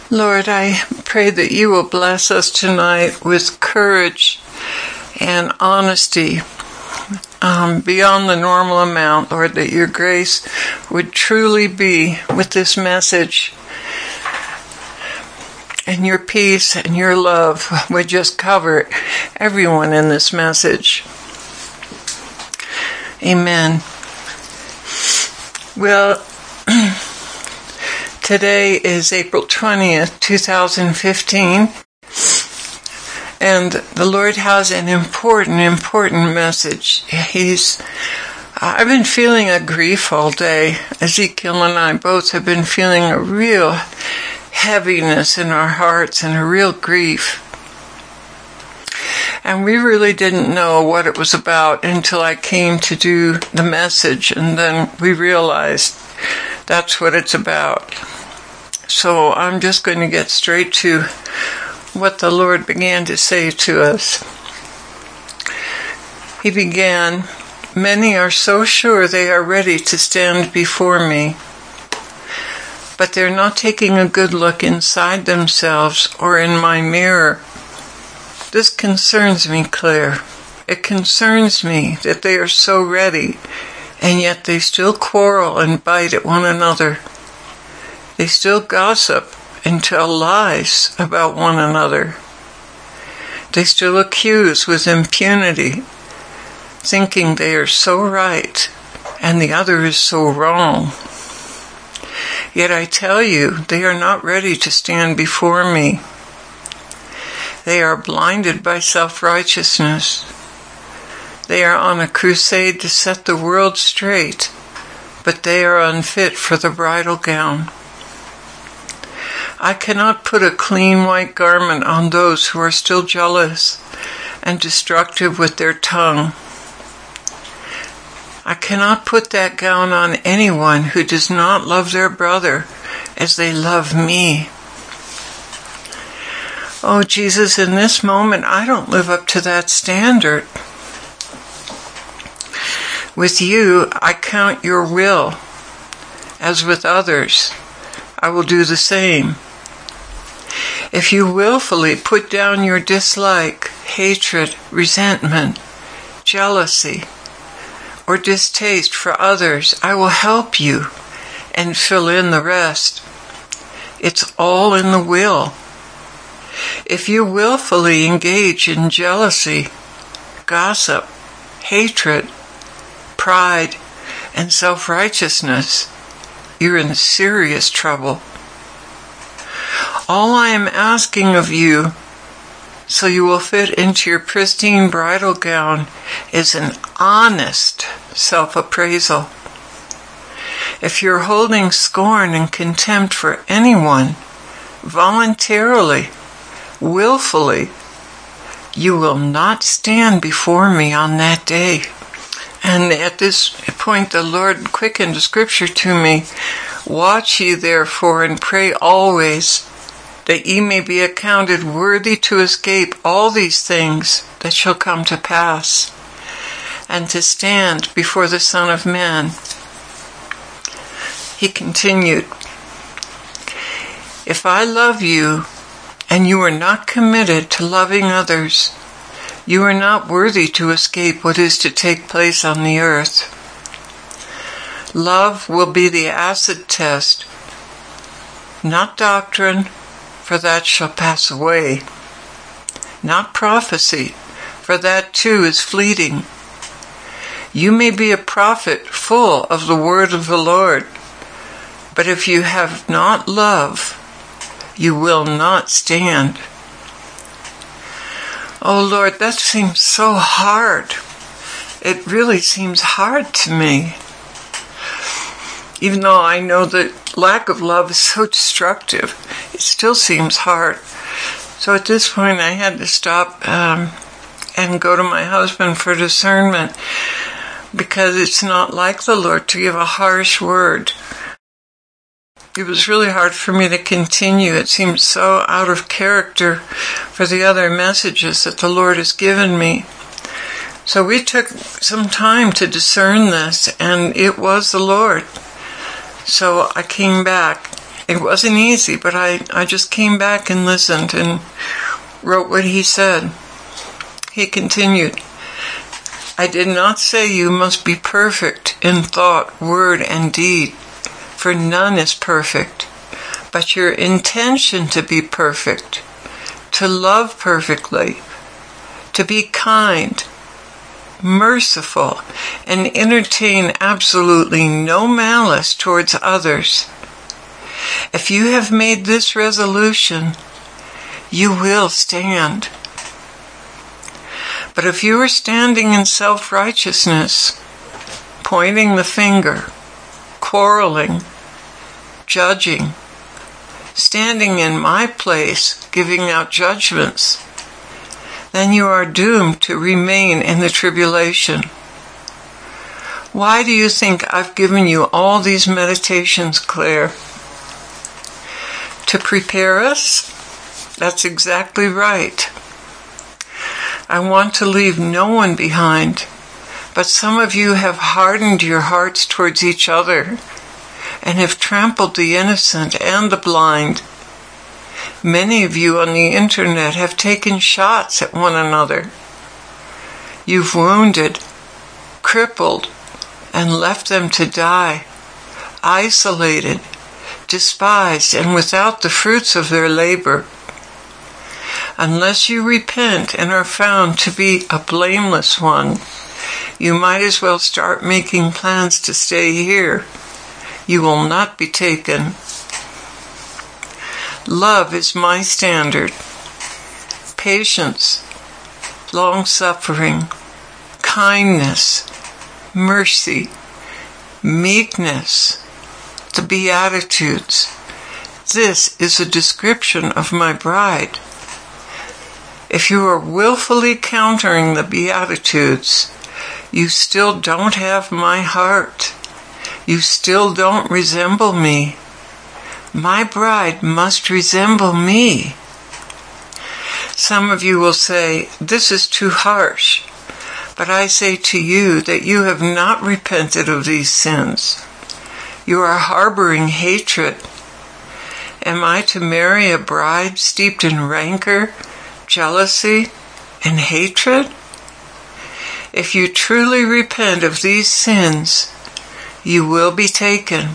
Lord, I pray that you will bless us tonight with courage and honesty beyond the normal amount, Lord, that your grace would truly be with this message, and your peace and your love would just cover everyone in this message. Amen. Well, today is April 20th, 2015, and the Lord has an important message. I've been feeling a grief all day. Ezekiel and I both have been feeling a real heaviness in our hearts and a real grief. And we really didn't know what it was about until I came to do the message, and then we realized that's what it's about. So I'm just going to get straight to what the Lord began to say to us. He began, "Many are so sure they are ready to stand before me, but they're not taking a good look inside themselves or in my mirror. This concerns me, Claire. It concerns me that they are so ready, and yet they still quarrel and bite at one another. They still gossip and tell lies about one another. They still accuse with impunity, thinking they are so right and the other is so wrong. Yet I tell you, they are not ready to stand before me. They are blinded by self-righteousness. They are on a crusade to set the world straight, but they are unfit for the bridal gown. I cannot put a clean white garment on those who are still jealous and destructive with their tongue. I cannot put that gown on anyone who does not love their brother as they love me. Oh, Jesus, in this moment, I don't live up to that standard. With you, I count your will. As with others, I will do the same. If you willfully put down your dislike, hatred, resentment, jealousy, or distaste for others, I will help you and fill in the rest. It's all in the will. If you willfully engage in jealousy, gossip, hatred, pride, and self-righteousness, you're in serious trouble. All I am asking of you, so you will fit into your pristine bridal gown, is an honest self-appraisal. If you're holding scorn and contempt for anyone, voluntarily, willfully, you will not stand before me on that day." And at this point, the Lord quickened the scripture to me. "Watch ye therefore and pray always, that ye may be accounted worthy to escape all these things that shall come to pass, and to stand before the Son of Man." He continued, "If I love you, and you are not committed to loving others, you are not worthy to escape what is to take place on the earth. Love will be the acid test, not doctrine, for that shall pass away, not prophecy, for that too is fleeting. You may be a prophet full of the word of the Lord, but if you have not love, you will not stand." Oh Lord, that seems so hard. It really seems hard to me. Even though I know that lack of love is so destructive, it still seems hard. So at this point I had to stop and go to my husband for discernment, because it's not like the Lord to give a harsh word. It was really hard for me to continue. It seemed so out of character for the other messages that the Lord has given me. So we took some time to discern this, and it was the Lord. So I came back It wasn't easy, but I just came back and listened and wrote what he said. He continued, I did not say you must be perfect in thought, word, and deed, for none is perfect, but your intention to be perfect, to love perfectly, to be kind, merciful, and entertain absolutely no malice towards others. If you have made this resolution, you will stand. But if you are standing in self-righteousness, pointing the finger, quarreling, judging, standing in my place, giving out judgments, then you are doomed to remain in the tribulation. Why do you think I've given you all these meditations, Claire? To prepare us? That's exactly right. I want to leave no one behind, but some of you have hardened your hearts towards each other and have trampled the innocent and the blind. Many of you on the internet have taken shots at one another. You've wounded, crippled, and left them to die, isolated, despised, and without the fruits of their labor. Unless you repent and are found to be a blameless one, you might as well start making plans to stay here. You will not be taken. Love is my standard. Patience, long-suffering, kindness, mercy, meekness, the Beatitudes. This is a description of my bride. If you are willfully countering the Beatitudes, you still don't have my heart. You still don't resemble me. My bride must resemble me. Some of you will say, this is too harsh. But I say to you that you have not repented of these sins. You are harboring hatred. Am I to marry a bride steeped in rancor, jealousy, and hatred? If you truly repent of these sins, you will be taken.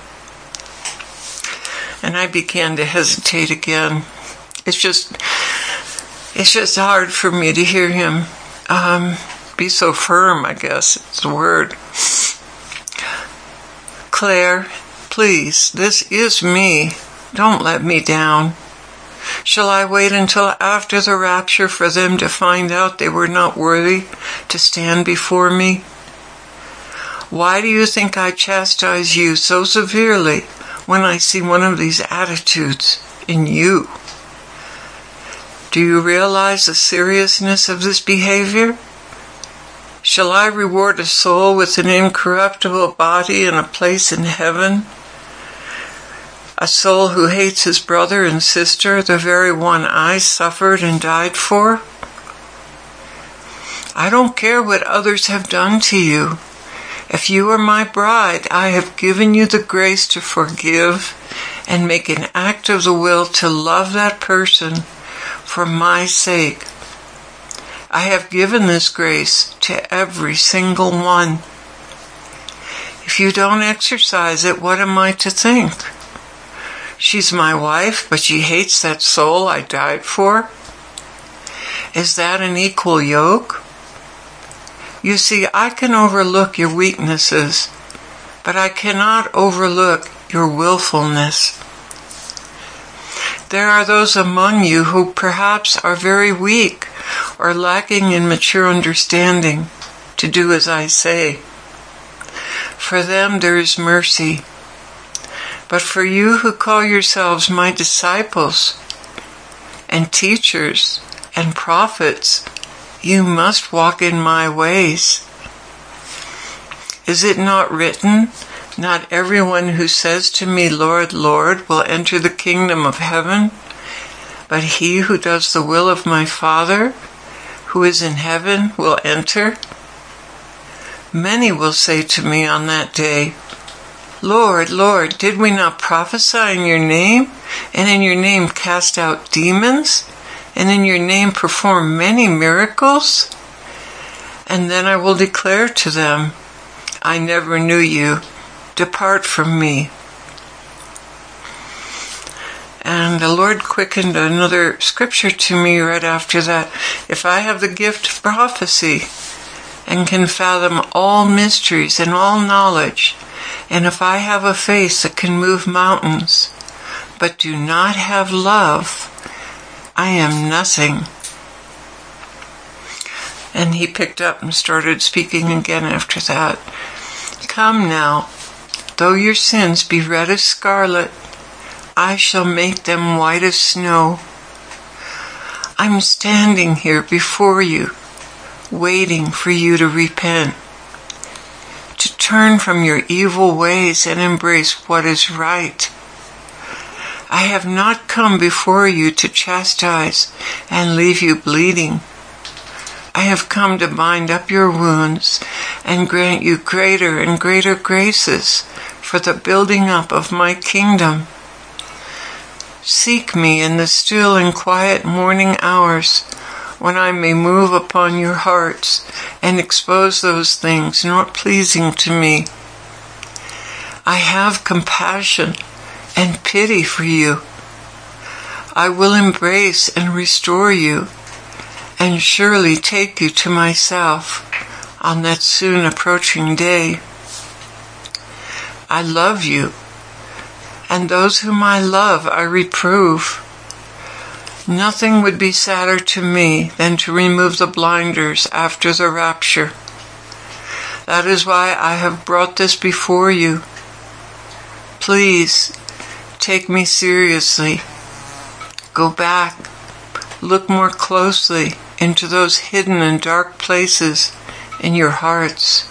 And I began to hesitate again. It's just hard for me to hear him be so firm, I guess it's the word. Claire, please, this is me. Don't let me down. Shall I wait until after the rapture for them to find out they were not worthy to stand before me? Why do you think I chastise you so severely when I see one of these attitudes in you? Do you realize the seriousness of this behavior? Shall I reward a soul with an incorruptible body and a place in heaven? A soul who hates his brother and sister, the very one I suffered and died for? I don't care what others have done to you. If you are my bride, I have given you the grace to forgive and make an act of the will to love that person for my sake. I have given this grace to every single one. If you don't exercise it, what am I to think? She's my wife, but she hates that soul I died for? Is that an equal yoke? You see, I can overlook your weaknesses, but I cannot overlook your willfulness. There are those among you who perhaps are very weak or lacking in mature understanding to do as I say. For them there is mercy. But for you who call yourselves my disciples and teachers and prophets, you must walk in my ways. Is it not written, not everyone who says to me, Lord, Lord, will enter the kingdom of heaven, but he who does the will of my Father, who is in heaven, will enter? Many will say to me on that day, Lord, Lord, did we not prophesy in your name, and in your name cast out demons, and in your name perform many miracles? And then I will declare to them, I never knew you. Depart from me. And the Lord quickened another scripture to me right after that. If I have the gift of prophecy and can fathom all mysteries and all knowledge, and if I have a faith that can move mountains, but do not have love, I am nothing. And he picked up and started speaking again after that. Come now, though your sins be red as scarlet, I shall make them white as snow. I'm standing here before you, waiting for you to repent, to turn from your evil ways and embrace what is right. I have not come before you to chastise and leave you bleeding. I have come to bind up your wounds and grant you greater and greater graces for the building up of my kingdom. Seek me in the still and quiet morning hours, when I may move upon your hearts and expose those things not pleasing to me. I have compassion and pity for you. I will embrace and restore you, and surely take you to myself on that soon approaching day. I love you, and those whom I love I reprove. Nothing would be sadder to me than to remove the blinders after the rapture. That is why I have brought this before you. Please, take me seriously. Go back, look more closely into those hidden and dark places in your hearts.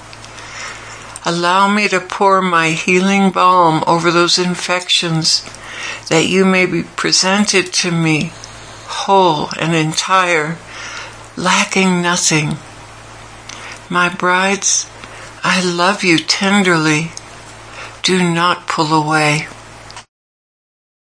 Allow me to pour my healing balm over those infections, that you may be presented to me whole and entire, lacking nothing. My brides, I love you tenderly. Do not pull away.